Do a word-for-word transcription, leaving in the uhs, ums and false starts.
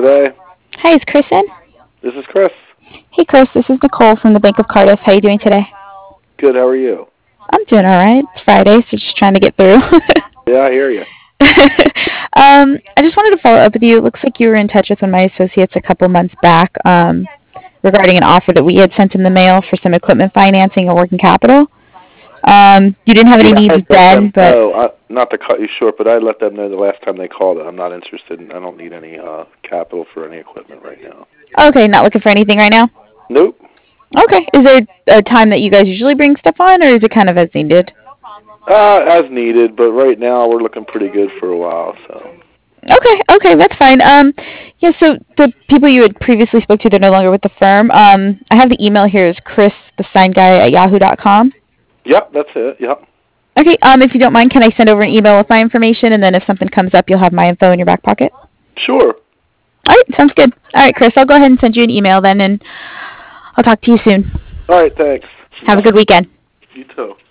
today? Hi, is Chris in? This is Chris. Hey, Chris. This is Nicole from the Bank of Cardiff. How are you doing today? Good. How are you? I'm doing all right. It's Friday, so just trying to get through. Yeah, I hear you. um, I just wanted to follow up with you. It looks like you were in touch with one of my associates a couple months back um, regarding an offer that we had sent in the mail for some equipment financing or working capital. Um, you didn't have any Yeah, I needs let then, them but know. I, not to cut you short, but I let them know the last time they called that I'm not interested. In, I don't need any uh, capital for any equipment right now. okay, not looking for anything right now. Nope. Okay, is there a time that you guys usually bring stuff on, or is it kind of as needed? Uh, as needed, but right now we're looking pretty good for a while. So. Okay, okay, that's fine. Um, yeah, so the people you had previously spoke to, they're no longer with the firm. Um, I have the email here is Chris, the sign guy at yahoo dot com. Yep, that's it. Yep. Okay, um, if you don't mind, can I send over an email with my information, and then if something comes up, you'll have my info in your back pocket? Sure. All right, sounds good. All right, Chris, I'll go ahead and send you an email then, and I'll talk to you soon. All right, thanks. Have a good weekend. You too.